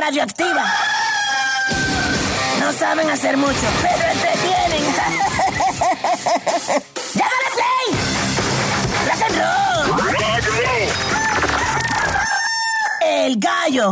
radioactiva. No saben hacer mucho, pero entretienen. ¡Llámale play! ¡Rock and roll! El gallo.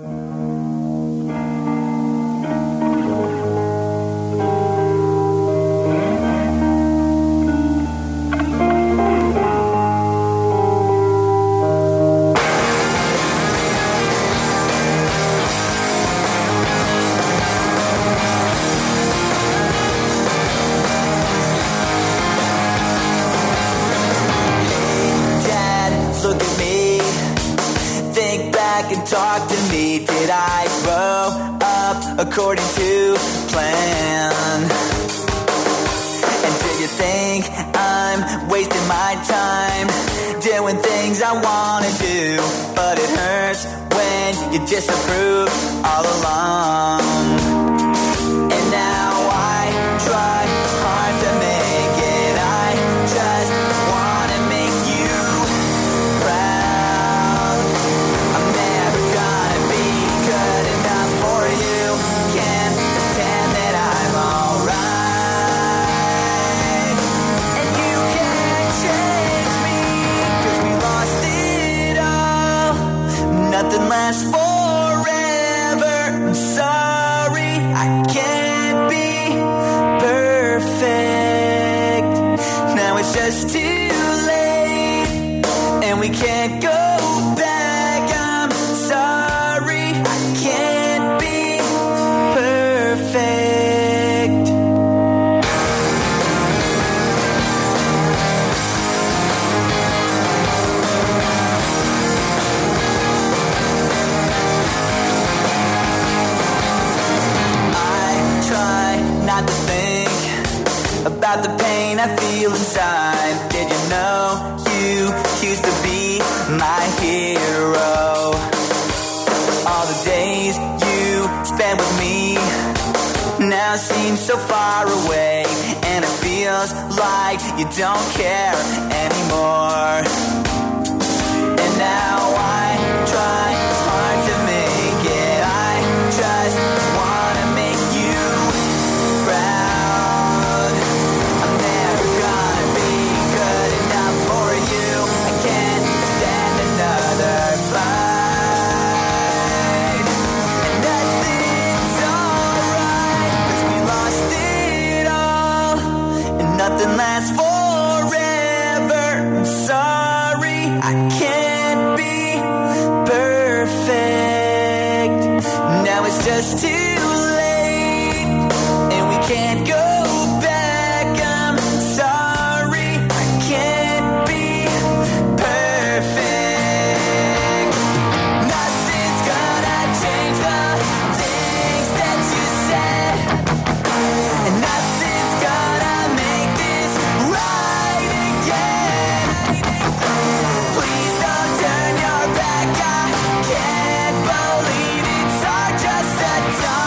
Talk to me, did I grow up according to plan? And do you think I'm wasting my time doing things I wanna do? But it hurts when you disapprove all along. And now I try hard to make it, I just wanna make you proud. I'm never gonna be good enough for you, can't pretend that I'm alright. And you can't change me, 'cause we lost it all. Nothing lasts forever, I'm sorry, I can't be perfect. Now it's just too late, and we can't go back. I'm sorry, I can't be perfect. I try not to think about the pain I feel inside. Did you know you used to be my hero? All the days you spent with me now seem so far away, and it feels like you don't care anymore. And now I try hard to make it, I just wanna make you proud. I'm never gonna be good enough for you, I can't stand another fight. And nothing's alright, 'cause we lost it all. And nothing lasts forever, I'm sorry, I can't be perfect. Now it's just too late, and we can't go back. I'm sorry, I can't be perfect. Nothing's gonna change the things that you said, and nothing's gonna make this right again. Please don't turn your back, I can't believe it's hard just to talk.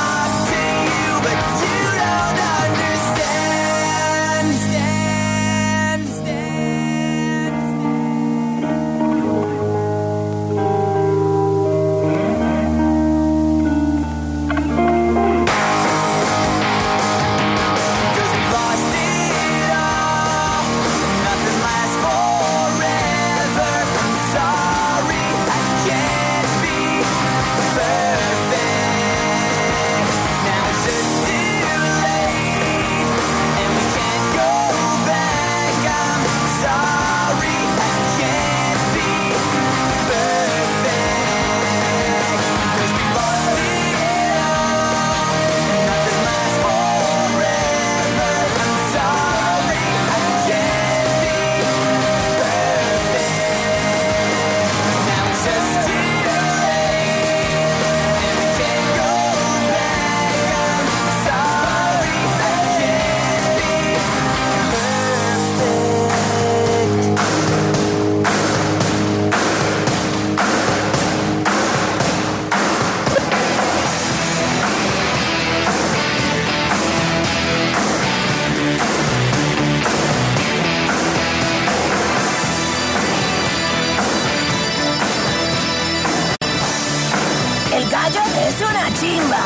El gallo es una chimba.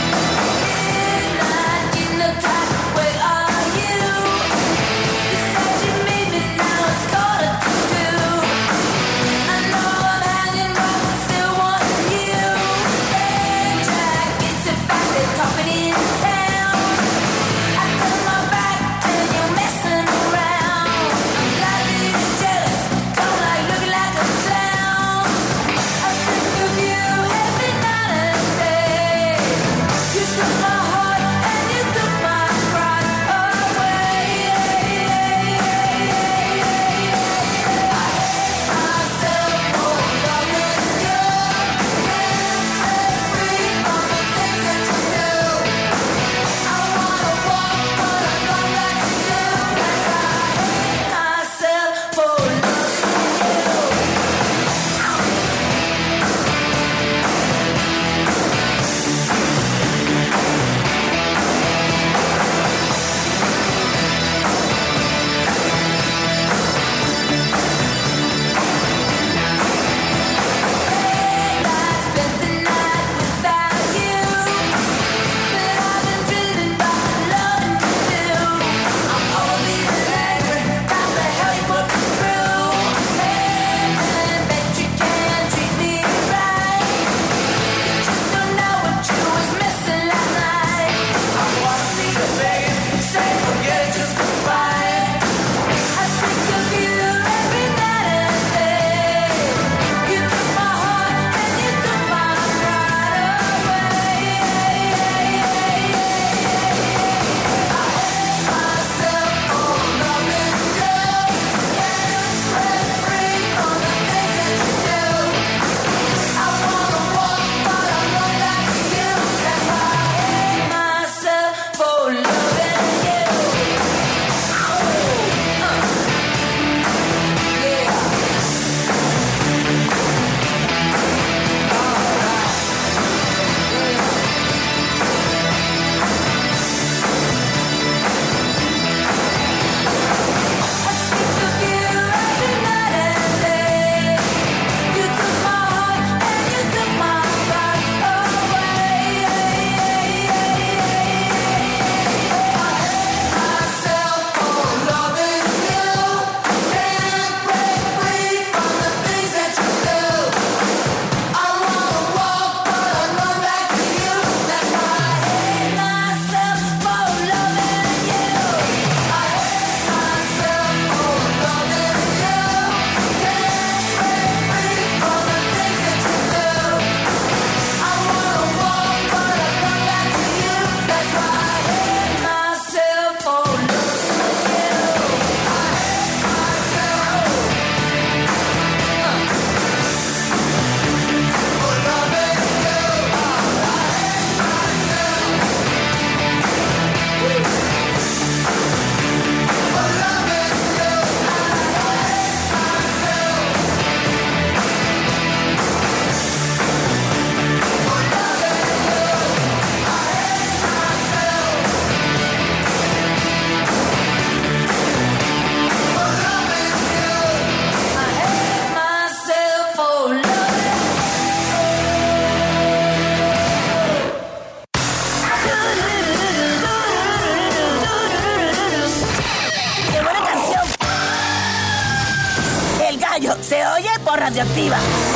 Se oye por Radioactiva.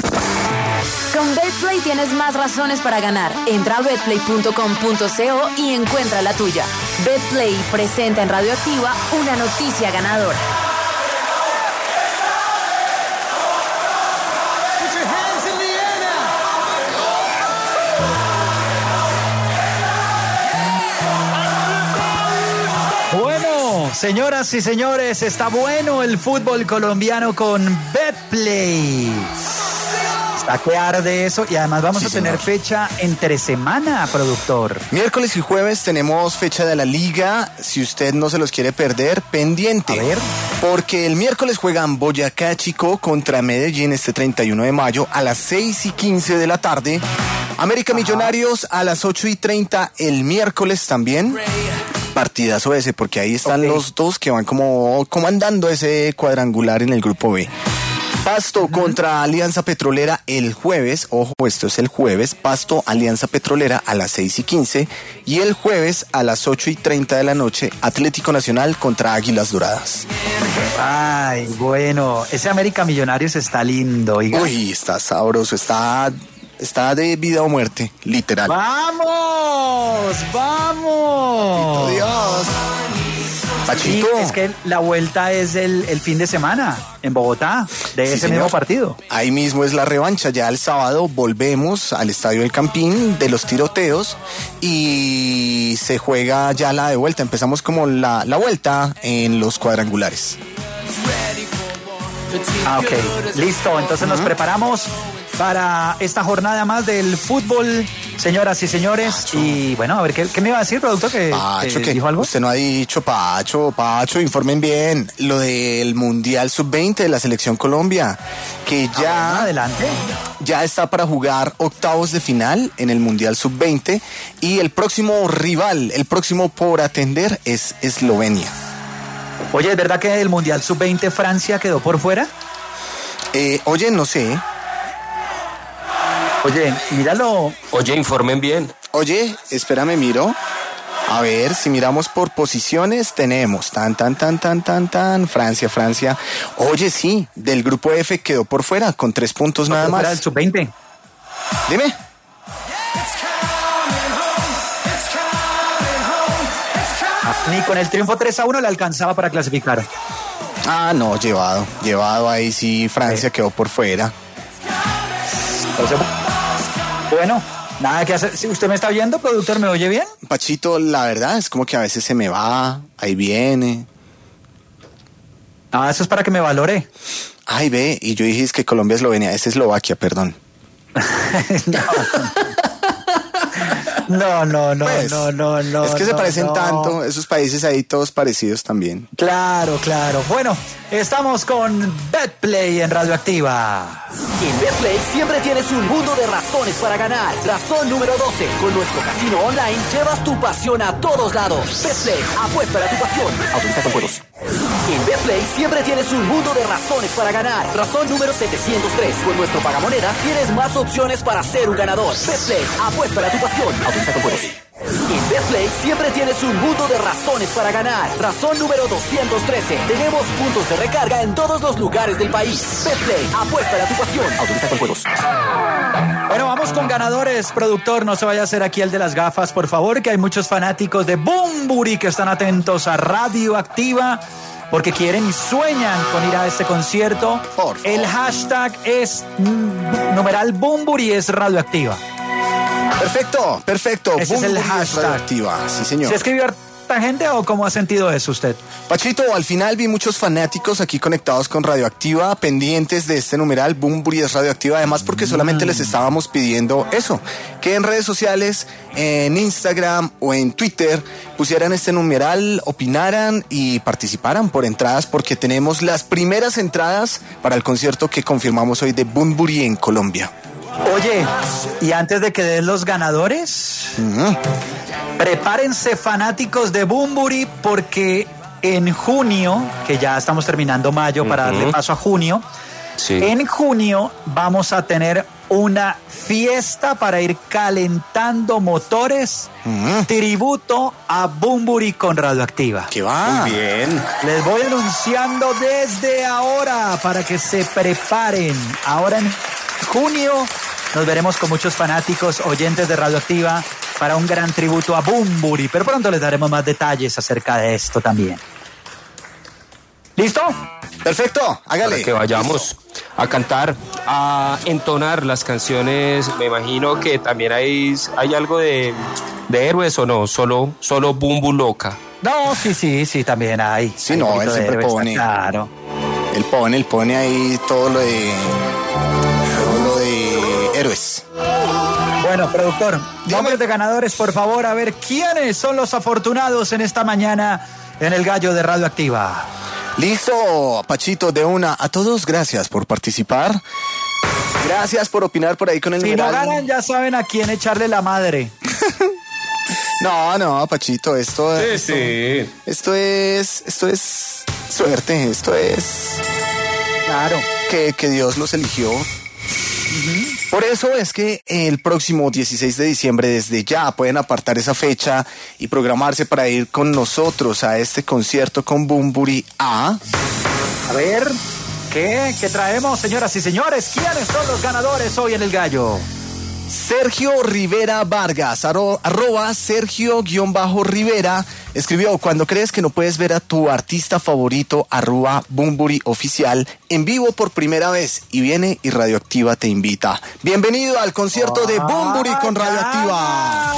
Con Betplay tienes más razones para ganar. Entra a betplay.com.co y encuentra la tuya. Betplay presenta en Radioactiva una noticia ganadora. Señoras y señores, está bueno el fútbol colombiano con Betplay. Está que arde eso y además vamos a tener fecha entre semana, productor. Miércoles y jueves tenemos fecha de la liga. Si usted no se los quiere perder, pendiente. A ver. Porque el miércoles juegan Boyacá Chico contra Medellín este 31 de mayo a las 6:15 de la tarde. América Millonarios a las 8:30 el miércoles también. Partidazo ese, porque ahí están los dos que van como andando ese cuadrangular en el grupo B. Pasto contra Alianza Petrolera el jueves, ojo, esto es el jueves, Pasto, Alianza Petrolera a las 6:15 y el jueves a las 8:30 de la noche, Atlético Nacional contra Águilas Doradas. Ay, bueno, ese América Millonarios está lindo, oiga. Uy, está sabroso, está de vida o muerte, literal. ¡Vamos! ¡Vamos! Dios. Sí, Pachito. es que la vuelta es el fin de semana en Bogotá, de Sí, ese señor. mismo partido. Ahí mismo es la revancha, ya el sábado volvemos al Estadio del Campín de los tiroteos y se juega ya la de vuelta, empezamos como la vuelta en los cuadrangulares. Ah, ok, listo, entonces nos preparamos para esta jornada más del fútbol, señoras y señores. Pacho. Y bueno, a ver, ¿qué me iba a decir, productor? Pacho, ¿Que que dijo algo? usted no ha dicho, Pacho, informen bien, lo del Mundial Sub-20 de la Selección Colombia, que Bueno, adelante. ya está para jugar octavos de final en el Mundial Sub-20 y el próximo rival, el próximo por atender es Eslovenia. Oye, ¿es verdad que el Mundial Sub-20 Francia quedó por fuera? Oye, no sé. Oye, míralo. Oye, informen bien. Oye, espérame, miro. A ver, si miramos por posiciones, tenemos Francia. Oye, sí, del grupo F quedó por fuera con 3 puntos nada Fuera del más. Sub-20. Dime. Ni con el triunfo 3-1 le alcanzaba para clasificar. Ah, no, llevado ahí sí, Francia quedó por fuera. Entonces, bueno, nada que hacer. Si usted me está viendo, productor, ¿me oye bien? Pachito, la verdad es como que a veces se me va, ahí viene. Ah, eso es para que me valore. Ay, ve, y yo dije es que Colombia, Eslovenia, es Eslovaquia, perdón. No. Pues, no. Es que se no, parecen no. tanto, esos países ahí todos parecidos también. Claro. Bueno, estamos con Betplay en Radioactiva. En Betplay siempre tienes un mundo de razones para ganar. Razón número 12. Con nuestro casino online llevas tu pasión a todos lados. Betplay, apuesta a tu pasión. Autoriza con juegos. En Betplay siempre tienes un mundo de razones para ganar. Razón número 703. Con nuestro pagamonedas tienes más opciones para ser un ganador. Betplay, apuesta a tu pasión. Autoriza con juegos. En Betplay siempre tienes un mundo de razones para ganar. Razón número 213. Tenemos puntos de recarga en todos los lugares del país. Betplay, apuesta a tu pasión. Autoriza con juegos. Bueno, vamos con ganadores, productor. No se vaya a hacer aquí el de las gafas, por favor, que hay muchos fanáticos de Bunbury que están atentos a Radioactiva porque quieren y sueñan con ir a este concierto. Por favor. El hashtag es numeral Bunbury es Radioactiva. Perfecto. Ese es el Bunbury hashtag. Radioactiva, sí señor. ¿Se escribió harta gente o cómo ha sentido eso usted? Pachito, al final vi muchos fanáticos aquí conectados con Radioactiva, pendientes de este numeral, Bunbury es Radioactiva, además porque solamente les estábamos pidiendo eso, que en redes sociales, en Instagram o en Twitter, pusieran este numeral, opinaran y participaran por entradas, porque tenemos las primeras entradas para el concierto que confirmamos hoy de Bunbury en Colombia. Oye, y antes de que den los ganadores, prepárense fanáticos de Bunbury porque en junio, que ya estamos terminando mayo para darle paso a junio, Sí. en junio vamos a tener una fiesta para ir calentando motores, tributo a Bunbury con Radioactiva. ¿Qué va? Muy bien. Les voy anunciando desde ahora para que se preparen. Ahora en junio nos veremos con muchos fanáticos, oyentes de Radioactiva para un gran tributo a Bunbury, pero pronto les daremos más detalles acerca de esto también. ¿Listo? Perfecto, hágale. Para que vayamos a cantar, a entonar las canciones. Me imagino que también hay algo de héroes o no, solo Bumbu Loca. No, sí, también hay. Sí, Hay no, un poquito él de siempre héroes, pone. Claro. Él pone ahí todo lo de héroes. Bueno, productor, nombres de ganadores, por favor, a ver quiénes son los afortunados en esta mañana en el Gallo de Radioactiva. Listo, Pachito, de una. A todos, gracias por participar. Gracias por opinar por ahí con el Si no numeral. ganan, ya saben a quién echarle la madre. No, Pachito, esto Sí. es suerte, esto es Claro. que Dios los eligió. Por eso es que el próximo 16 de diciembre, desde ya, pueden apartar esa fecha y programarse para ir con nosotros a este concierto con Bunbury A ver, ¿qué traemos, señoras y señores? ¿Quiénes son los ganadores hoy en El Gallo? Sergio Rivera Vargas, arroba Sergio-Rivera, escribió: cuando crees que no puedes ver a tu artista favorito, arroba Bunbury Oficial, en vivo por primera vez, y viene y Radioactiva te invita. Bienvenido al concierto de Bunbury con Radioactiva.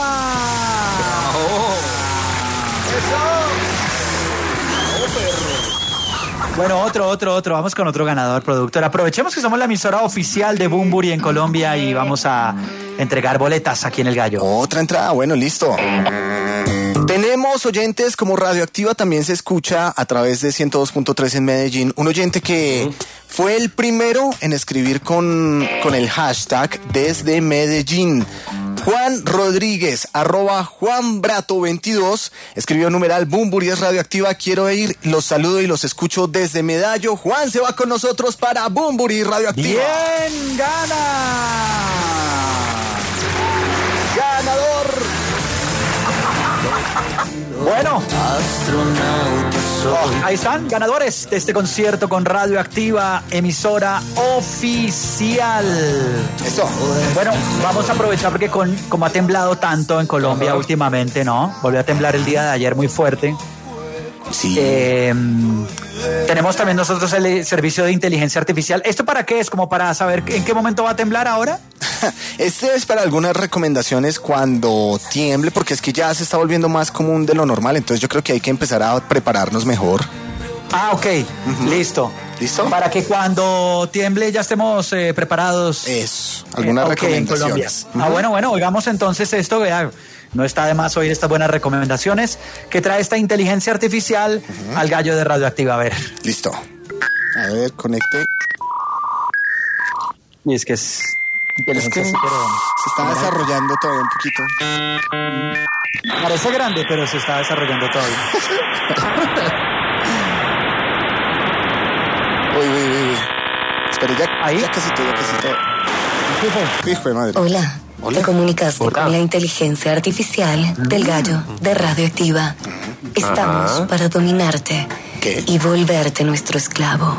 Bueno, otro. Vamos con otro ganador, productor. Aprovechemos que somos la emisora oficial de Bunbury en Colombia y vamos a entregar boletas aquí en El Gallo. Otra entrada, bueno, listo. Tenemos oyentes como Radioactiva, también se escucha a través de 102.3 en Medellín. Un oyente que fue el primero en escribir con el hashtag desde Medellín. Juan Rodríguez, arroba JuanBrato22, escribió numeral Bunbury es Radioactiva, quiero ir, los saludo y los escucho desde Medallo. Juan se va con nosotros para Bunbury Radioactiva. ¡Bien, gana! ¡Ganador! Bueno, ahí están, ganadores de este concierto con Radioactiva, emisora oficial. Eso. Bueno, vamos a aprovechar porque como ha temblado tanto en Colombia últimamente, ¿no? Volvió a temblar el día de ayer muy fuerte. Sí. Tenemos también nosotros el servicio de inteligencia artificial. ¿Esto para qué es? ¿Como para saber en qué momento va a temblar ahora? Este es para algunas recomendaciones cuando tiemble, porque es que ya se está volviendo más común de lo normal, entonces yo creo que hay que empezar a prepararnos mejor. Ah, ok, listo. ¿Listo? Para que cuando tiemble ya estemos preparados. Eso, algunas recomendaciones. En Colombia. Bueno, oigamos entonces esto, vea. No está de más oír estas buenas recomendaciones que trae esta inteligencia artificial al Gallo de Radioactiva. A ver. Listo. A ver, conecte. Y es que es... Es que se está desarrollando todavía un poquito. Parece grande, pero se está desarrollando todavía. Uy. Espera, ¿Ahí? ya casi todo. Hijo de madre. Hola. Te comunicaste con la inteligencia artificial del Gallo de Radioactiva. Estamos para dominarte. ¿Qué? Y volverte nuestro esclavo.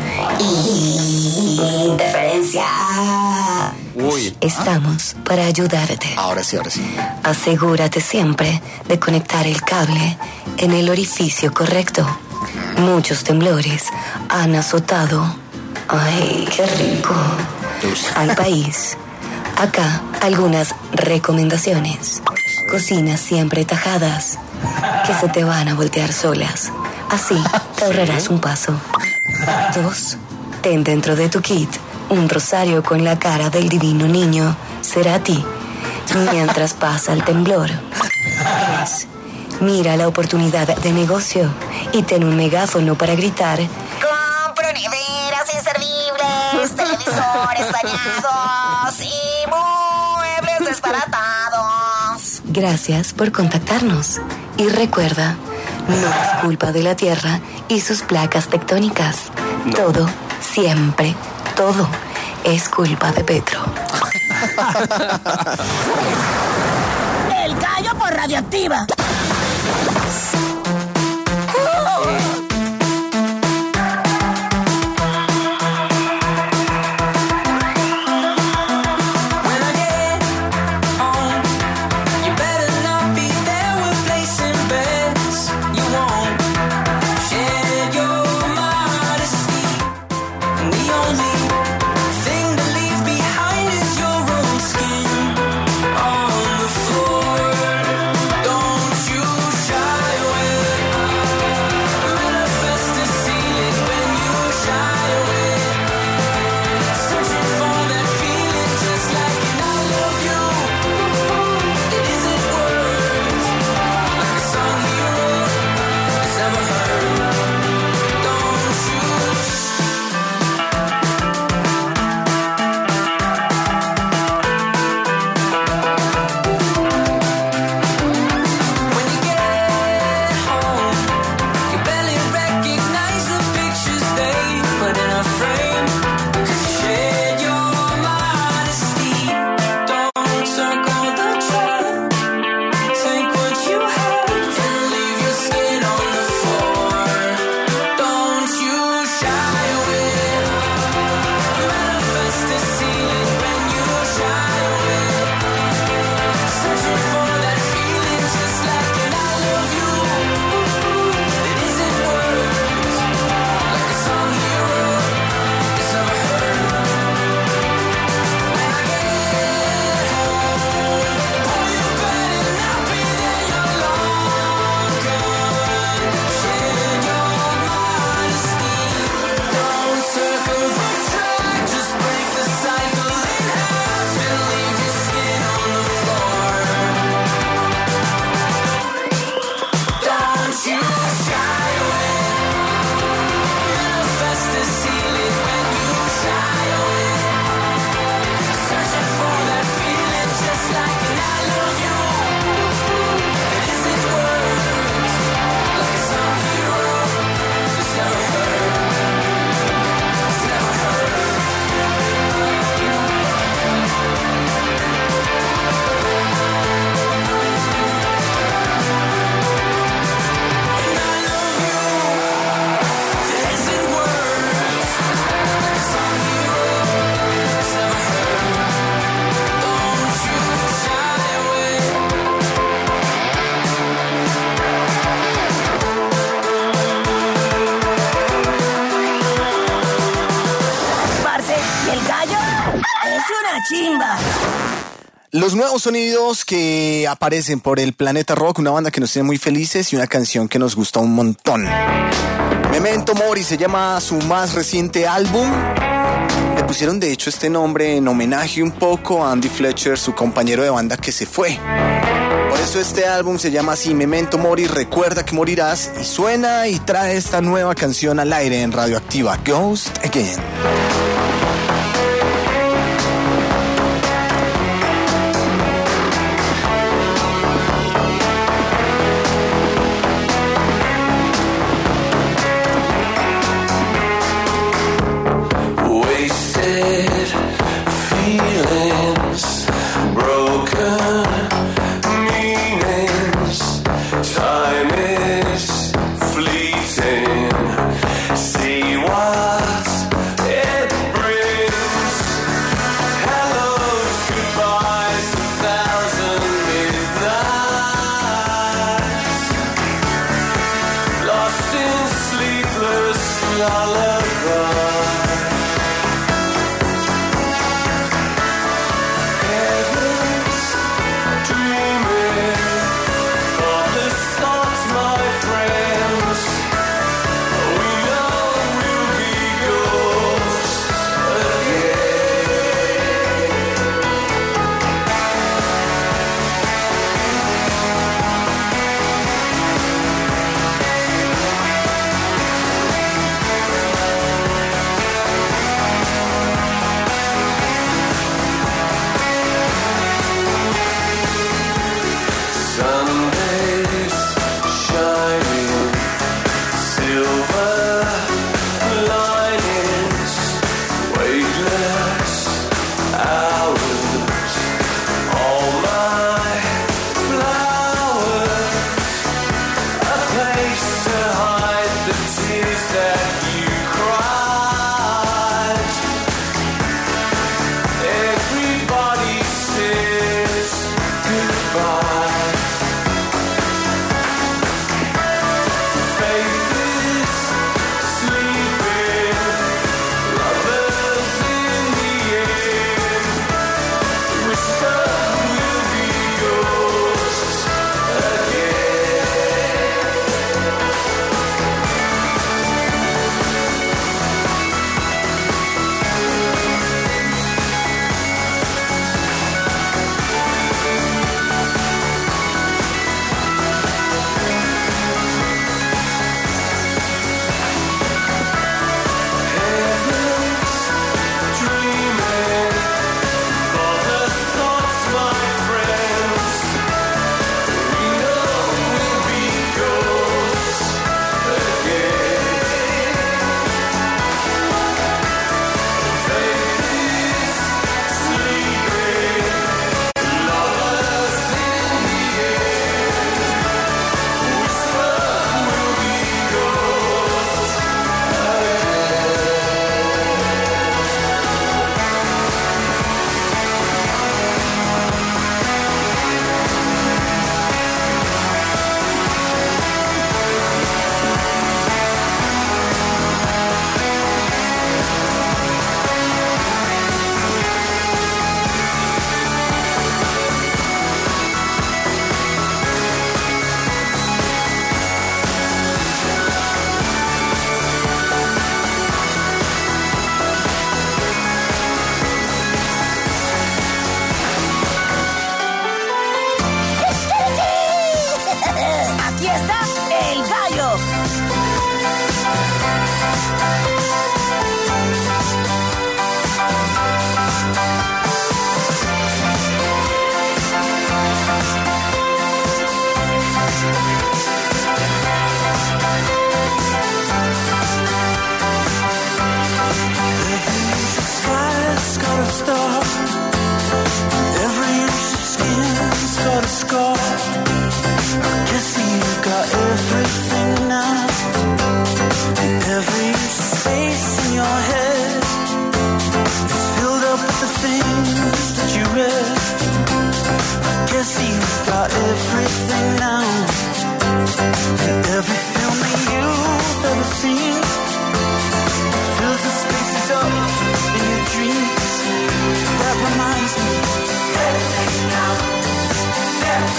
Interferencia. Uy. Estamos para ayudarte. Ahora sí. Asegúrate siempre de conectar el cable en el orificio correcto. Muchos temblores han azotado, ay, qué rico, al país. Acá algunas recomendaciones. Cocinas siempre tajadas, que se te van a voltear solas. Así te ahorrarás un paso. 2. Ten dentro de tu kit un rosario con la cara del divino niño Cerati mientras pasa el temblor. 3. Mira la oportunidad de negocio y ten un megáfono para gritar: compro neveras inservibles, televisores dañados y muebles desbaratados. Gracias por contactarnos. Y recuerda, no es culpa de la Tierra y sus placas tectónicas. No. Todo, siempre, todo es culpa de Petro. El Gallo por Radioactiva. Los nuevos sonidos que aparecen por el Planeta Rock, una banda que nos tiene muy felices y una canción que nos gusta un montón. Memento Mori se llama su más reciente álbum. Le pusieron de hecho este nombre en homenaje un poco a Andy Fletcher, su compañero de banda que se fue. Por eso este álbum se llama así, Memento Mori, recuerda que morirás, y suena y trae esta nueva canción al aire en Radioactiva, Ghost Again. See what it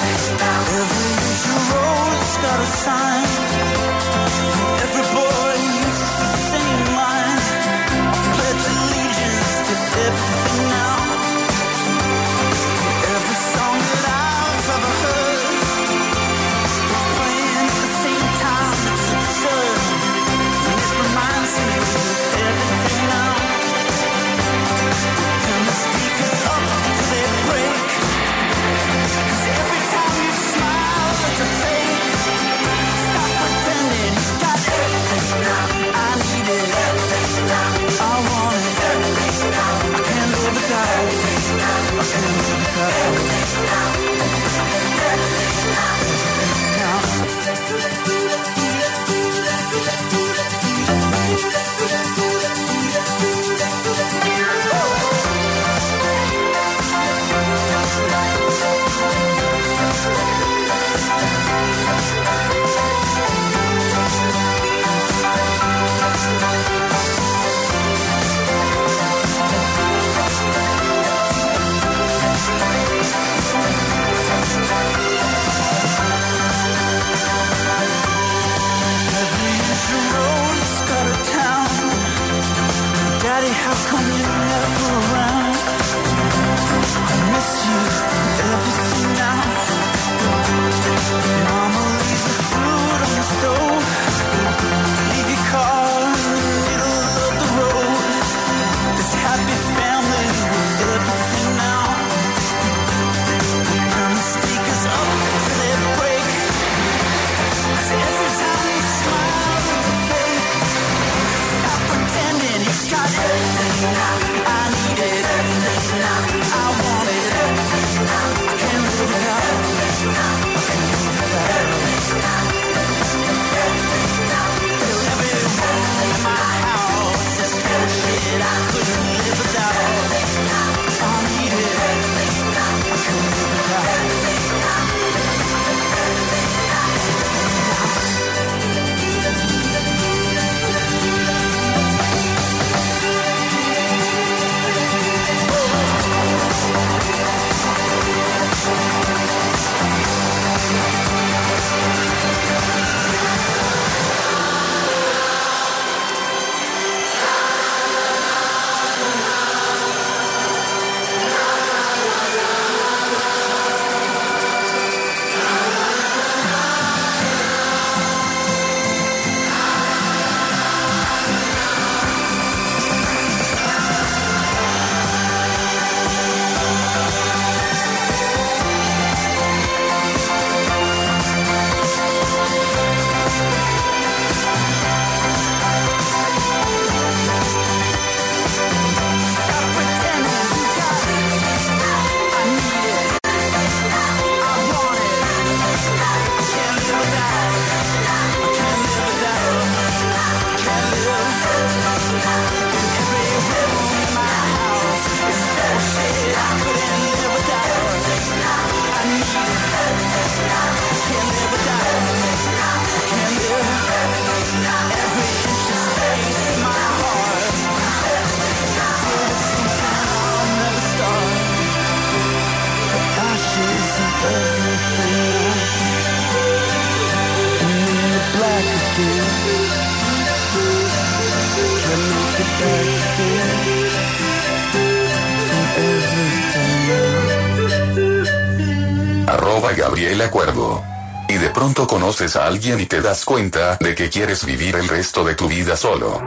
Gabriela Cuervo. Y de pronto conoces a alguien y te das cuenta de que quieres vivir el resto de tu vida solo.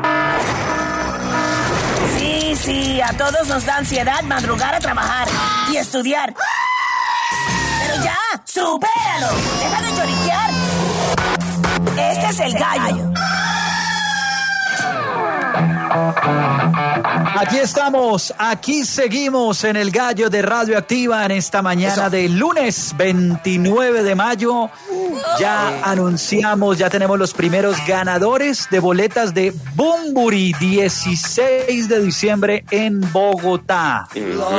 Sí, a todos nos da ansiedad madrugar a trabajar y estudiar. Pero ya, supéralo, deja de lloriquear. Este es el gallo. Aquí estamos, aquí seguimos en el Gallo de Radioactiva en esta mañana de lunes 29 de mayo. Ya anunciamos, ya tenemos los primeros ganadores de boletas de Bumburi, 16 de diciembre en Bogotá.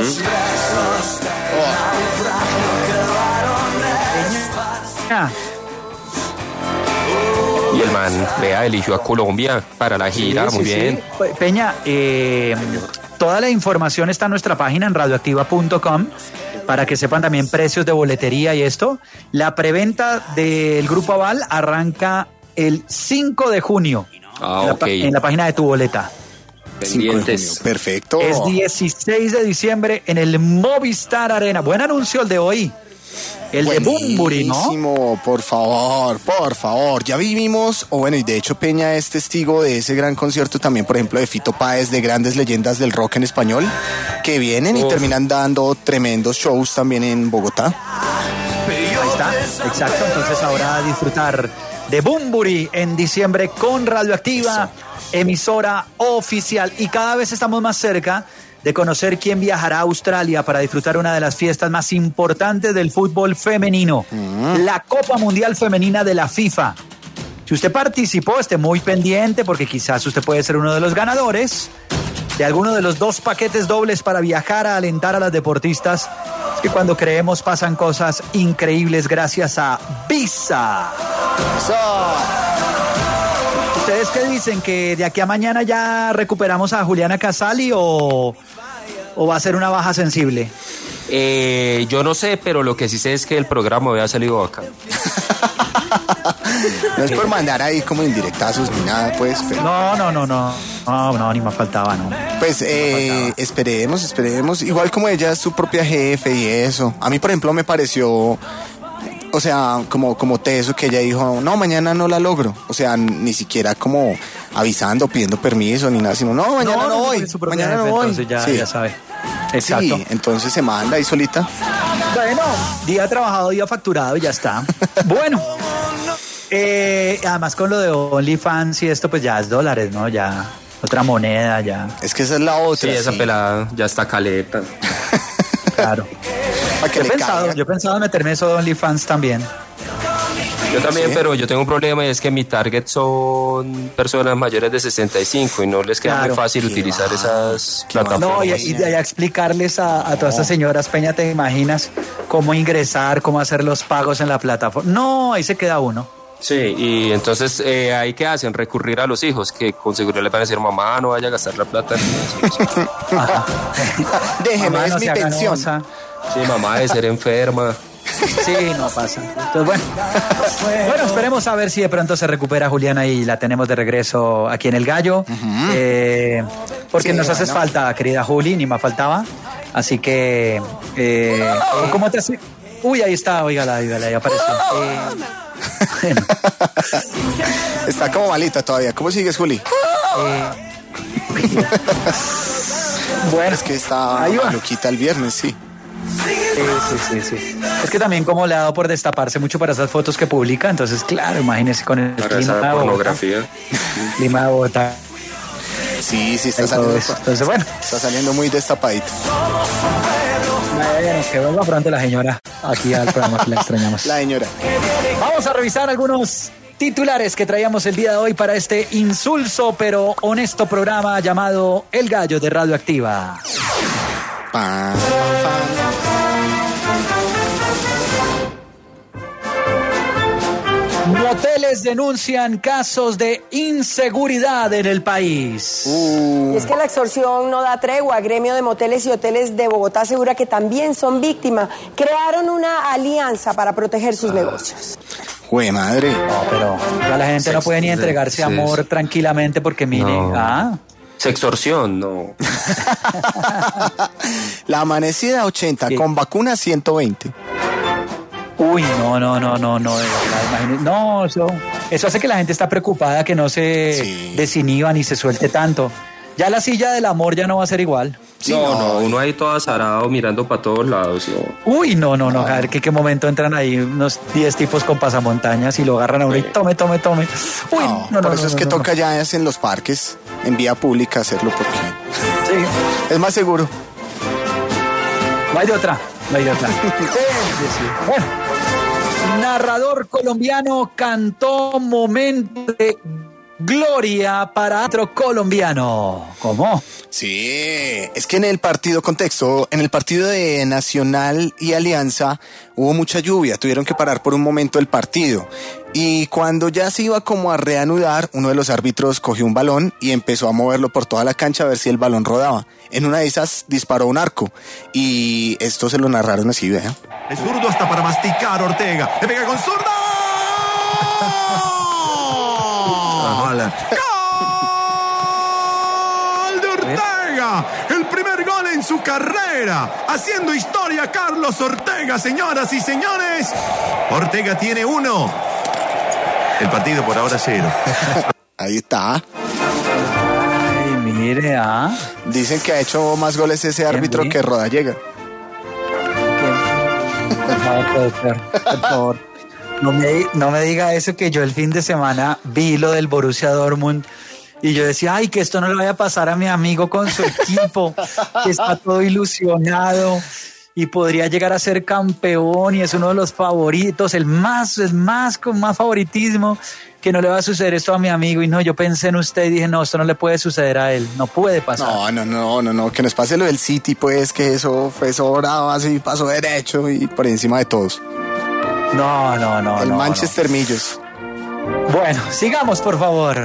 Y el man, vea, eligió a Colombia para la gira, muy bien. Sí. Peña, toda la información está en nuestra página en radioactiva.com. para que sepan también precios de boletería y esto. La preventa del Grupo Aval arranca el 5 de junio en la página de Tu Boleta. Pendientes. Perfecto. Es 16 de diciembre en el Movistar Arena. Buen anuncio el de hoy. El de Bumburi, ¿no? Buenísimo, por favor. Ya vivimos, y de hecho Peña es testigo de ese gran concierto también, por ejemplo, de Fito Páez, de grandes leyendas del rock en español, que vienen y terminan dando tremendos shows también en Bogotá. Ahí está, exacto. Entonces ahora a disfrutar de Bumburi en diciembre con Radioactiva, emisora oficial. Y cada vez estamos más cerca de conocer quién viajará a Australia para disfrutar una de las fiestas más importantes del fútbol femenino, la Copa Mundial Femenina de la FIFA. Si usted participó, esté muy pendiente porque quizás usted puede ser uno de los ganadores de alguno de los 2 paquetes dobles para viajar a alentar a las deportistas. Es que cuando creemos pasan cosas increíbles gracias a Visa. ¿Ustedes qué dicen? ¿Que de aquí a mañana ya recuperamos a Juliana Casali o va a ser una baja sensible? Yo no sé, pero lo que sí sé es que el programa había salido acá. No es por mandar ahí como indirectazos ni nada, pues. Pero... No, ni más faltaba, ¿no? Pues esperemos. Igual como ella es su propia jefe y eso. A mí, por ejemplo, me pareció... O sea, como teso que ella dijo, no, mañana no la logro. O sea, ni siquiera como avisando, pidiendo permiso, ni nada, sino, no, mañana no voy. Mañana no voy. Entonces ya sabe. Exacto. Sí, entonces se manda ahí solita. Bueno, día trabajado, día facturado y ya está. Bueno, además con lo de OnlyFans y esto, pues ya es dólares, ¿no? Ya, otra moneda, ya. Es que esa es la otra. Sí, esa pelada ya está caleta. Claro. Yo he pensado en meterme eso de OnlyFans también. Yo también, ¿Sí? pero yo tengo un problema y es que mi target son personas mayores de 65 y no les queda muy fácil utilizar esas plataformas. No, y de allá explicarles a todas estas señoras, Peña, ¿te imaginas cómo ingresar, cómo hacer los pagos en la plataforma? No, ahí se queda uno. Sí, y entonces ahí ¿qué hacen? Recurrir a los hijos, que con seguridad le van a decir, mamá, no vaya a gastar la plata en eso. Déjeme, Mamá, es no mi sea pensión. ganosa. Sí, mamá de ser enferma. Sí, no pasa. Entonces, bueno, esperemos a ver si de pronto se recupera Juliana y la tenemos de regreso aquí en El Gallo. Porque nos haces falta, querida Juli, ni más faltaba. Así que, ¿cómo te hace? Uy, ahí está, oígala, ahí apareció. Bueno. Está como malita todavía. ¿Cómo sigues, Juli? Bueno, es que está maluquita el viernes, sí. Sí. Es que también como le ha dado por destaparse mucho para esas fotos que publica, entonces claro, imagínese con el para esa pornografía. Clima de Bogotá. Sí, está saliendo. Entonces, bueno. Está saliendo muy destapadito. Que vuelva pronto la señora aquí al programa, que la extrañamos. La señora. Vamos a revisar algunos titulares que traíamos el día de hoy para este insulso pero honesto programa llamado El Gallo de Radioactiva. Moteles denuncian casos de inseguridad en el país. Y es que la extorsión no da tregua. Gremio de Moteles y Hoteles de Bogotá asegura que también son víctimas. Crearon una alianza para proteger sus negocios. ¡Jue madre! No, pero la gente no puede ni entregarse amor tranquilamente porque mire... Sextorsión, no. La amanecida 80 con vacuna 120. Uy, no, de verdad, imagínate. No, eso hace que la gente está preocupada, que no se desinhiba ni se suelte tanto. Ya la silla del amor ya no va a ser igual. Sí, no, uno ahí todo azarado mirando para todos lados. Uy, no, a ver qué momento entran ahí unos 10 tipos con pasamontañas y lo agarran a uno y tome. Uy, por eso es que toca ya en los parques, en vía pública hacerlo porque es más seguro. No hay de otra. Bueno, narrador colombiano cantó momento de gloria para otro colombiano. ¿Cómo? Sí, es que en el partido de Nacional y Alianza hubo mucha lluvia, tuvieron que parar por un momento el partido. Y cuando ya se iba como a reanudar, uno de los árbitros cogió un balón y empezó a moverlo por toda la cancha a ver si el balón rodaba. En una de esas disparó un arco y esto se lo narraron así, ¿vea? Es zurdo hasta para masticar Ortega. ¡Le pega con zurda! ¡Gol de Ortega! El primer gol en su carrera. Haciendo historia Carlos Ortega, señoras y señores. Ortega tiene 1. El partido por ahora 0. Ahí está. Ay, mire, Dicen que ha hecho más goles ese árbitro que Rodallega. No puede ser, por favor. No me diga eso, que yo el fin de semana vi lo del Borussia Dortmund y yo decía, ay, que esto no le vaya a pasar a mi amigo con su equipo, que está todo ilusionado y podría llegar a ser campeón y es uno de los favoritos, el más con más favoritismo, que no le va a suceder esto a mi amigo. Y no, yo pensé en usted y dije, no, esto no le puede suceder a él, no puede pasar. No, que nos pase lo del City, pues, que eso fue sobrado, así pasó derecho y por encima de todos. No. El Manchester Millos. Bueno, sigamos, por favor.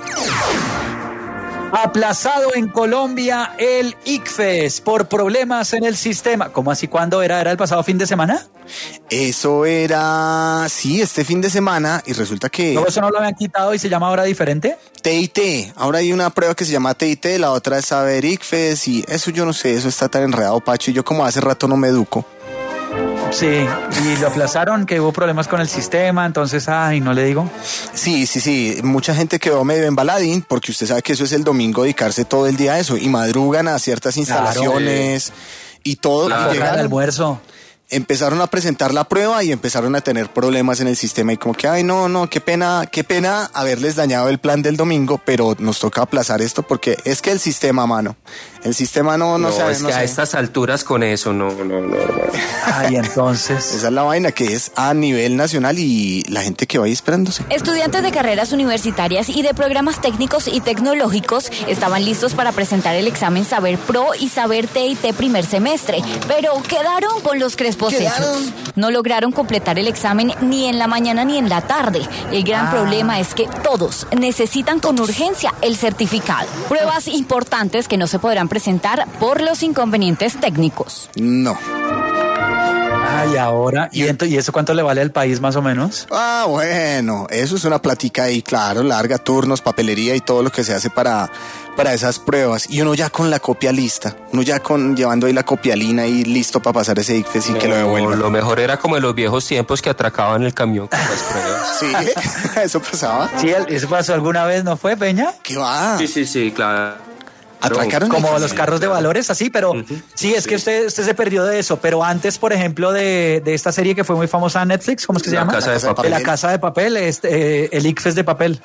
Aplazado en Colombia el ICFES por problemas en el sistema. ¿Cómo así? ¿Cuándo era? ¿Era el pasado fin de semana? Eso era, sí, este fin de semana, y resulta que... ¿Luego eso no lo habían quitado y se llama ahora diferente? TIT. Ahora hay una prueba que se llama TIT, la otra es saber ICFES, y eso yo no sé, eso está tan enredado, Pacho, y yo como hace rato no me educo. Sí, y lo aplazaron, que hubo problemas con el sistema, entonces, no le digo. Sí, mucha gente quedó medio embaladín, porque usted sabe que eso es el domingo, dedicarse todo el día a eso, y madrugan a ciertas instalaciones, y todo. Claro. Llegan al almuerzo. Empezaron a presentar la prueba y empezaron a tener problemas en el sistema y como que, ay, no, qué pena haberles dañado el plan del domingo, pero nos toca aplazar esto porque es que el sistema, mano, el sistema no sabe. Es que a estas alturas con eso, no. Ay, entonces. Esa es la vaina, que es a nivel nacional y la gente que va ahí esperándose. Estudiantes de carreras universitarias y de programas técnicos y tecnológicos estaban listos para presentar el examen Saber Pro y Saber TIT primer semestre, pero quedaron con los crespos hechos. No lograron completar el examen ni en la mañana ni en la tarde. El gran problema es que todos necesitan con urgencia el certificado. Pruebas importantes que no se podrán presentar por los inconvenientes técnicos. No. Ay, ahora, ¿y eso cuánto le vale al país más o menos? Bueno, eso es una plática ahí, claro, larga, turnos, papelería y todo lo que se hace para esas pruebas. Y uno ya con la copia lista, llevando ahí la copialina y listo para pasar ese ICFES y que lo devuelvan. Lo mejor era como en los viejos tiempos que atracaban el camión con las pruebas. Sí, eso pasaba. Sí, eso pasó alguna vez, ¿no fue, Peña? ¿Qué va? Sí, claro. Atracaron como los carros de valores, así, pero sí, es que usted se perdió de eso, pero antes, por ejemplo, de esta serie que fue muy famosa en Netflix, ¿cómo es que se llama? Casa de Papel. La Casa de Papel, el ICFES de papel.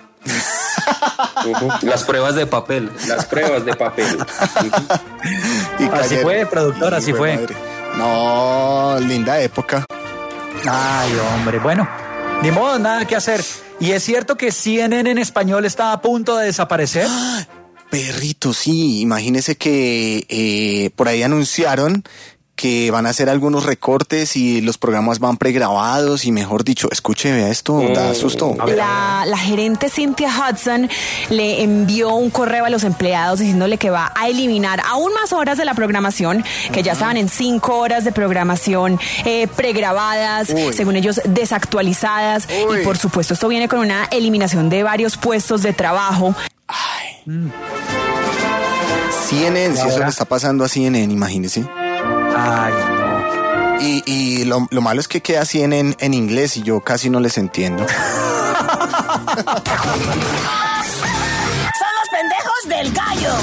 Las pruebas de papel. Y así fue, productor, así fue. Madre. No, linda época. Ay, hombre, bueno, ni modo, nada que hacer. Y es cierto que CNN en español está a punto de desaparecer. Perrito, sí, imagínese que por ahí anunciaron que van a hacer algunos recortes y los programas van pregrabados y mejor dicho, escuche, vea esto, da susto. La gerente Cynthia Hudson le envió un correo a los empleados diciéndole que va a eliminar aún más horas de la programación, que ya estaban en 5 horas de programación pregrabadas, según ellos desactualizadas. Y por supuesto esto viene con una eliminación de varios puestos de trabajo. CNN, si eso le está pasando a CNN, imagínese. Ay, no. Y lo malo es que queda CNN en inglés y yo casi no les entiendo. Son los pendejos del gallo.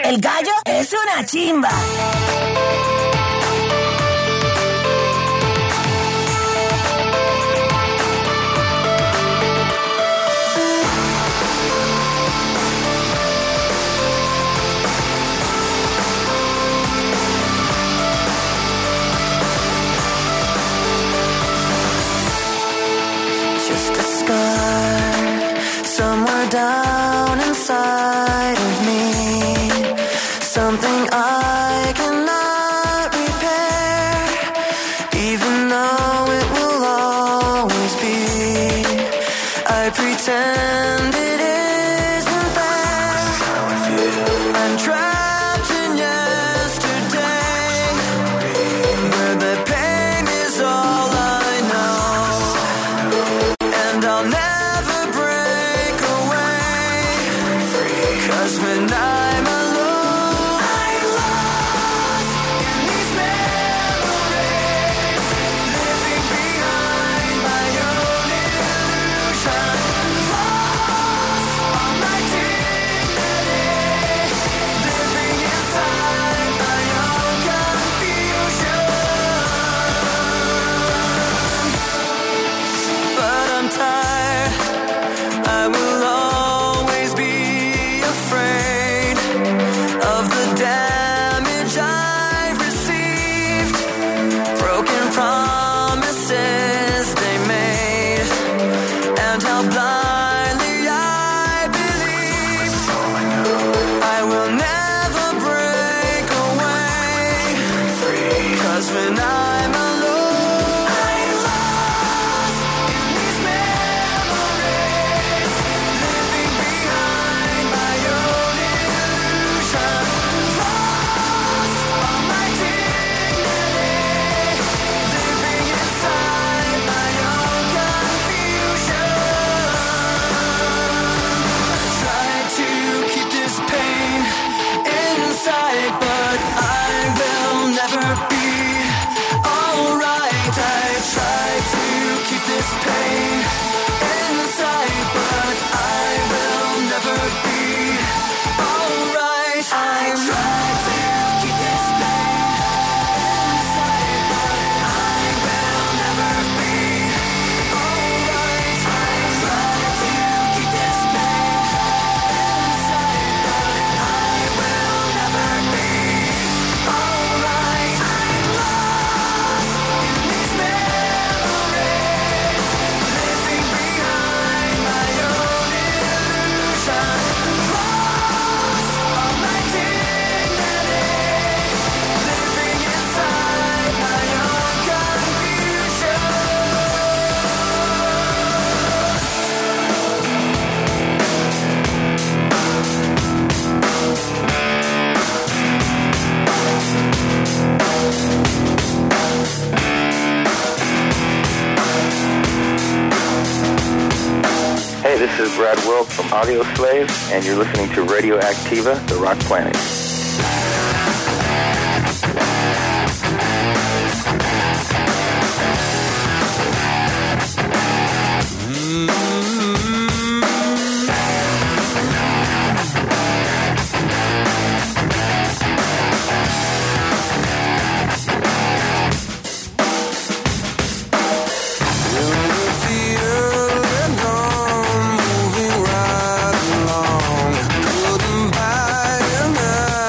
El gallo es una chimba. Just a scar somewhere down inside of me, something I cannot repair, even though it will always be. I pretend it isn't there. I'm trapped in yesterday, where the pain is all I know, and I'll never break away, 'cause when I'm alone, I'm lost in these memories, living behind my own illusion, lost on my dignity, living inside my own confusion. But I'm tired, I will always be afraid of the damage I've received, broken promises they made, and how blindly I believed. I will never break away, 'cause when I'm alone, I'm lost in these memories, living behind my own illusion, lost on my dignity, living inside my own confusion. Try to keep this pain inside, but I will never be alright. I try to keep this pain inside, but I will never be alright. I try to keep this pain inside, but I will never be alright. I try to keep this pain inside, but I will never be alright. I'm lost in these memories, living behind my own illusion, lost on my dignity, living inside my own confusion. Hey, this is Brad Wilk from Audio Slave, and you're listening to Radio Activa, The Rock Planet. Moving right along, couldn't buy enough.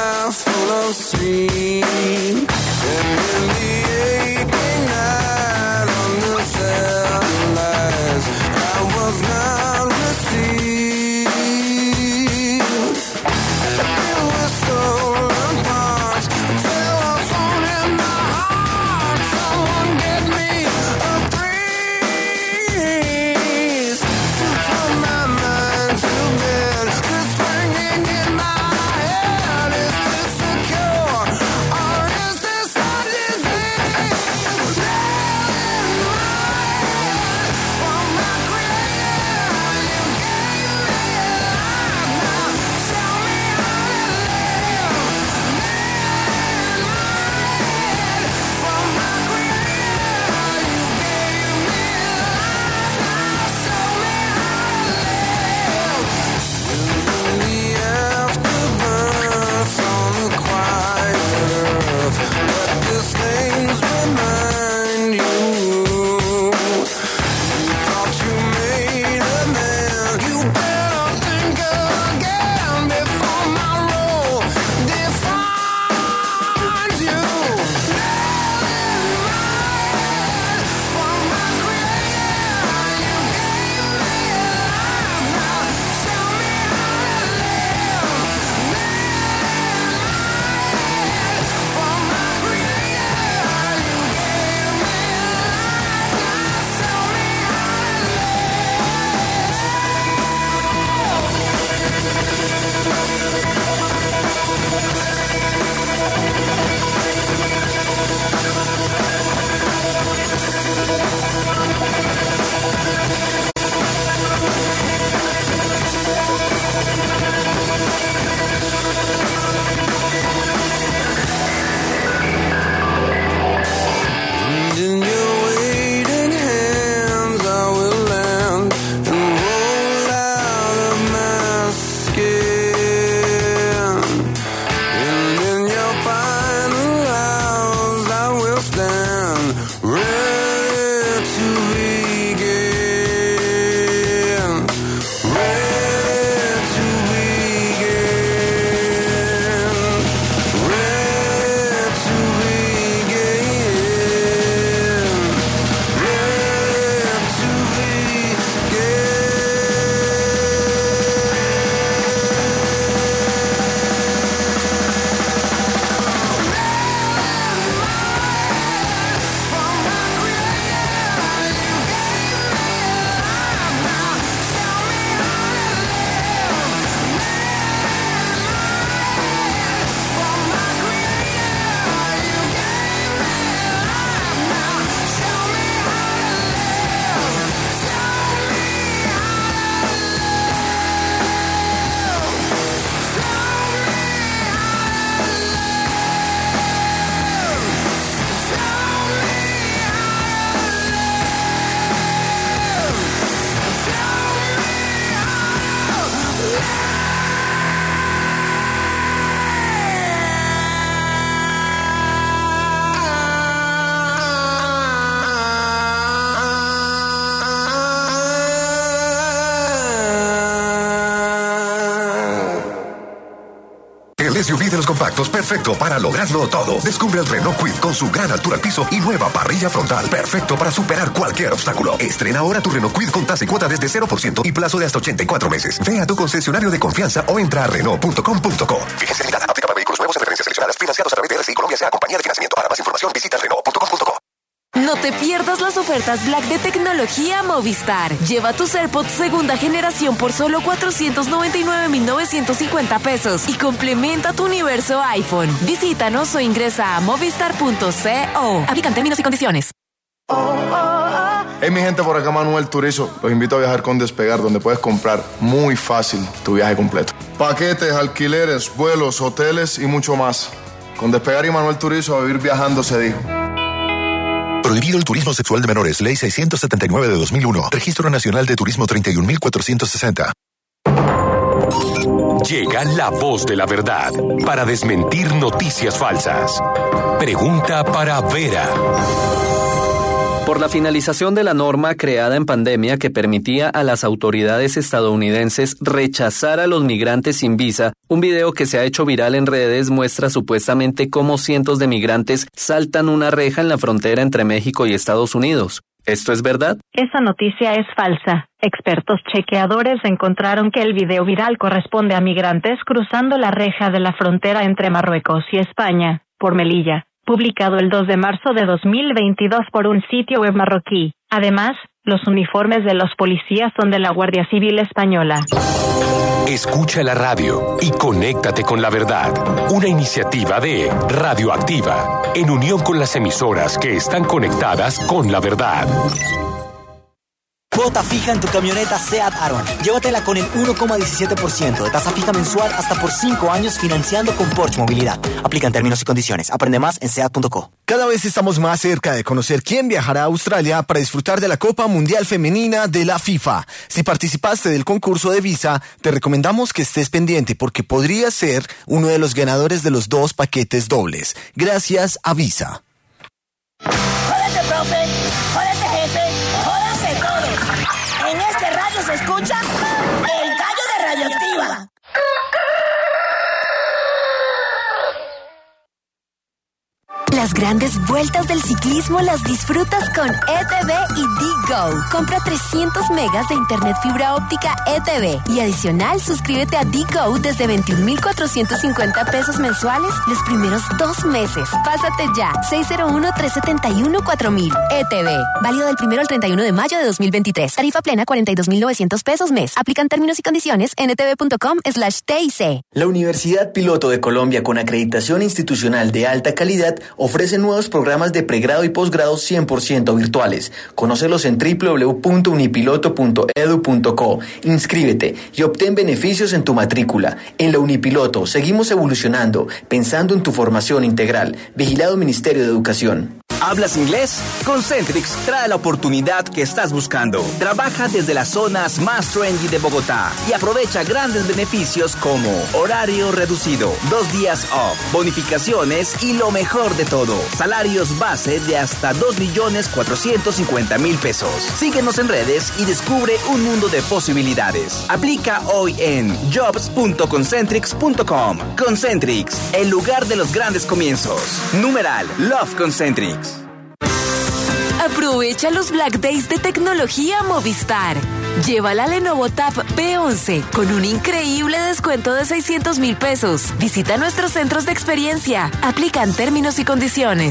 productos perfecto para lograrlo todo. Descubre el Renault Kwid con su gran altura al piso y nueva parrilla frontal. Perfecto para superar cualquier obstáculo. Estrena ahora tu Renault Kwid con tasa y cuota desde 0% y plazo de hasta 84 meses. Ve a tu concesionario de confianza o entra a Renault.com.co. Fíjese limitada. Aplica para vehículos nuevos en referencias seleccionadas financiados a través de RCI Colombia sea compañía de financiamiento. Para más información visita Renault.com.co. No te pierdas las ofertas Black de tecnología Movistar. Lleva tus AirPods segunda generación por solo 499,950 pesos y complementa tu universo iPhone. Visítanos o ingresa a movistar.co. Aplican términos y condiciones. Hey, mi gente, por acá Manuel Turizo. Los invito a viajar con Despegar, donde puedes comprar muy fácil tu viaje completo. Paquetes, alquileres, vuelos, hoteles y mucho más. Con Despegar y Manuel Turizo, a vivir viajando se dijo. Prohibido el turismo sexual de menores. Ley 679 de 2001. Registro Nacional de Turismo 31.460. Llega la voz de la verdad para desmentir noticias falsas. Pregunta para Vera. Por la finalización de la norma creada en pandemia que permitía a las autoridades estadounidenses rechazar a los migrantes sin visa, un video que se ha hecho viral en redes muestra supuestamente cómo cientos de migrantes saltan una reja en la frontera entre México y Estados Unidos. ¿Esto es verdad? Esa noticia es falsa. Expertos chequeadores encontraron que el video viral corresponde a migrantes cruzando la reja de la frontera entre Marruecos y España, por Melilla, publicado el 2 de marzo de 2022 por un sitio web marroquí. Además, los uniformes de los policías son de la Guardia Civil Española. Escucha la radio y conéctate con la verdad. Una iniciativa de Radioactiva, en unión con las emisoras que están conectadas con la verdad. Cuota fija en tu camioneta Seat Aron. Llévatela con el 1,17% de tasa fija mensual hasta por 5 años financiando con Porsche Movilidad. Aplican términos y condiciones. Aprende más en seat.co. Cada vez estamos más cerca de conocer quién viajará a Australia para disfrutar de la Copa Mundial Femenina de la FIFA. Si participaste del concurso de visa, te recomendamos que estés pendiente porque podría ser uno de los ganadores de los 2 paquetes dobles. Gracias a Visa. ¡Jódete, profe! ¡Jódete, jefe! ¡Jódanse todos! En este radio se escucha el gallo de Radioactiva. Las grandes vueltas del ciclismo las disfrutas con ETV y D-Go. Compra 300 megas de internet fibra óptica ETV y adicional suscríbete a D-Go desde 21,450 pesos mensuales los primeros 2 meses. Pásate ya, 601-371-4000. ETV, válido del 1 al 31 de mayo de 2023. Tarifa plena 42,900 pesos mes. Aplican términos y condiciones en etv.com/TIC. La Universidad Piloto de Colombia, con acreditación institucional de alta calidad, ofrece nuevos programas de pregrado y posgrado 100% virtuales. Conócelos en www.unipiloto.edu.co. Inscríbete y obtén beneficios en tu matrícula. En la Unipiloto seguimos evolucionando, pensando en tu formación integral. Vigilado Ministerio de Educación. ¿Hablas inglés? Concentrix trae la oportunidad que estás buscando. Trabaja desde las zonas más trendy de Bogotá y aprovecha grandes beneficios como horario reducido, 2 días off, bonificaciones y lo mejor de todo, salarios base de hasta 2,450,000 pesos. Síguenos en redes y descubre un mundo de posibilidades. Aplica hoy en jobs.concentrix.com. Concentrix, el lugar de los grandes comienzos. Numeral Love Concentrix. Aprovecha los Black Days de tecnología Movistar. Lleva la Lenovo Tab P11 con un increíble descuento de 600,000 pesos. Visita nuestros centros de experiencia. Aplican términos y condiciones.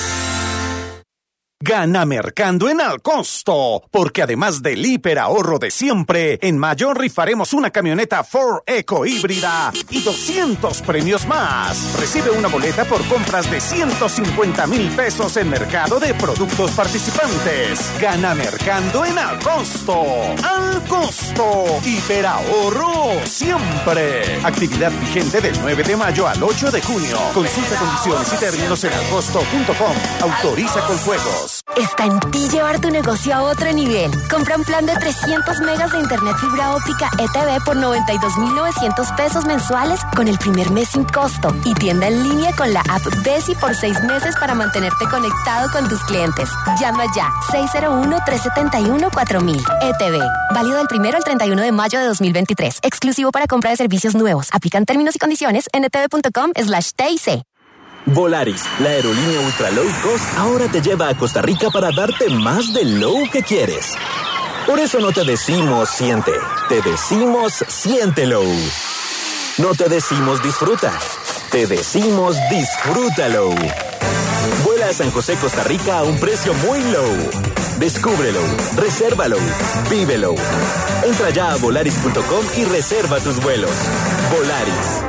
Gana mercando en Al Costo, porque además del hiper ahorro de siempre, en mayo rifaremos una camioneta Ford Eco híbrida y 200 premios más. Recibe una boleta por compras de 150,000 pesos en mercado de productos participantes. Gana mercando en Al Costo. Al Costo, hiper ahorro siempre. Actividad vigente del 9 de mayo al 8 de junio. Consulta condiciones y términos en alcosto.com. Autoriza con juegos. Está en ti llevar tu negocio a otro nivel. Compra un plan de 300 megas de internet fibra óptica ETV por 92,900 pesos mensuales con el primer mes sin costo y tienda en línea con la app Besi por 6 meses para mantenerte conectado con tus clientes. Llama ya 601-371-4000. ETV. Válido del 1 al 31 de mayo de 2023. Exclusivo para compra de servicios nuevos. Aplican términos y condiciones en etv.com/TIC. Volaris, la aerolínea ultra low cost, ahora te lleva a Costa Rica para darte más del low que quieres. Por eso no te decimos siente, te decimos siéntelo. No te decimos disfruta, te decimos disfrútalo. Vuela a San José, Costa Rica a un precio muy low. Descúbrelo, resérvalo, vívelo. Entra ya a volaris.com y reserva tus vuelos. Volaris.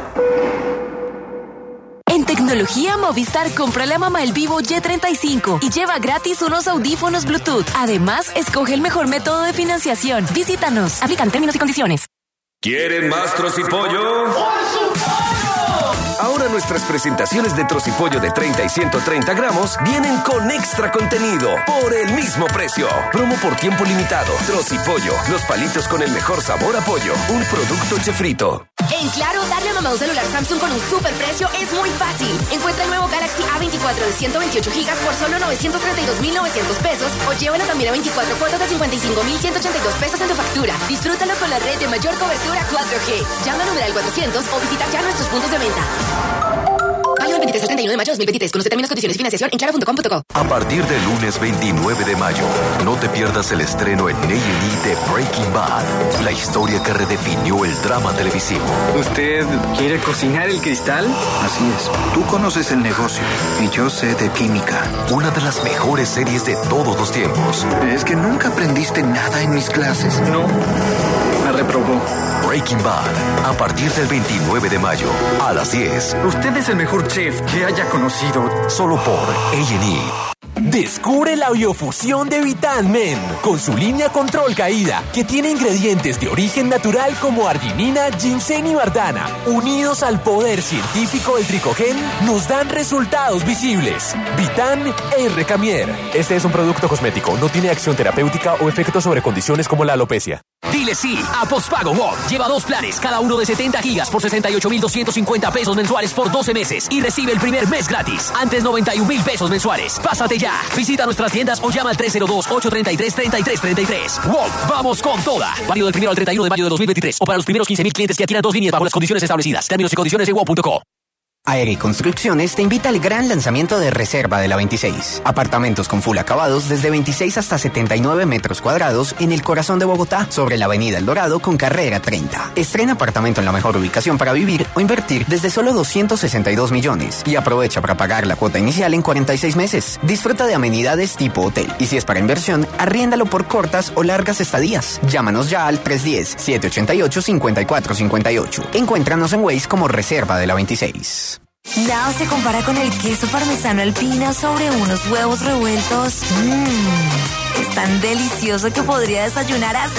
En tecnología Movistar, cómprale a mamá el Vivo Y35 y lleva gratis unos audífonos Bluetooth. Además, escoge el mejor método de financiación. Visítanos. Aplican términos y condiciones. ¿Quieren más Trocipollo? ¡Por supuesto! Ahora nuestras presentaciones de Trocipollo de 30 y 130 gramos vienen con extra contenido por el mismo precio. Promo por tiempo limitado. Trocipollo, los palitos con el mejor sabor a pollo. Un producto Chefrito. En Claro, darle a mamá un celular Samsung con un superprecio es muy fácil. Encuentra el nuevo Galaxy A24 de 128 gigas por solo 932,900 pesos o llévalo también a 24 cuotas de 55,182 pesos en tu factura. Disfrútalo con la red de mayor cobertura 4G. Llama al numeral 400 o visita ya nuestros puntos de venta. Válido del 23 al 31 de mayo de 2023. Conoce términos, condiciones y financiación en claro.com.co. A partir del lunes 29 de mayo, no te pierdas el estreno en A&E de Breaking Bad, la historia que redefinió el drama televisivo. ¿Usted quiere cocinar el cristal? Así es. Tú conoces el negocio y yo sé de química. Una de las mejores series de todos los tiempos. ¿Es que nunca aprendiste nada en mis clases? No. Me reprobó. Breaking Bad, a partir del 29 de mayo, a las 10. Usted es el mejor chef que haya conocido. Solo por A&E. Descubre la biofusión de Vitalmen con su línea Control Caída, que tiene ingredientes de origen natural como arginina, ginseng y bardana. Unidos al poder científico del tricogen, nos dan resultados visibles. Vitan R. Camier. Este es un producto cosmético, no tiene acción terapéutica o efectos sobre condiciones como la alopecia. Dile sí a Postpago More. Lleva 2 planes, cada uno de 70 gigas por 68,250 pesos mensuales por 12 meses y recibe el primer mes gratis. Antes 91,000 pesos mensuales. Pásate ya. Visita nuestras tiendas o llama al 302-833-3333. WOM, vamos con toda. Válido del 1 al 31 de mayo de 2023 o para los primeros 15,000 clientes que adquieran 2 líneas bajo las condiciones establecidas. Términos y condiciones en WOM.co. Aeri Construcciones te invita al gran lanzamiento de Reserva de la 26. Apartamentos con full acabados desde 26 hasta 79 metros cuadrados en el corazón de Bogotá, sobre la avenida El Dorado con carrera 30. Estrena apartamento en la mejor ubicación para vivir o invertir desde solo 262 millones y aprovecha para pagar la cuota inicial en 46 meses. Disfruta de amenidades tipo hotel y si es para inversión, arriéndalo por cortas o largas estadías. Llámanos ya al 310-788-5458. Encuéntranos en Waze como Reserva de la 26. Nada se compara con el queso parmesano alpina sobre unos huevos revueltos. Es tan delicioso que podría desayunar así.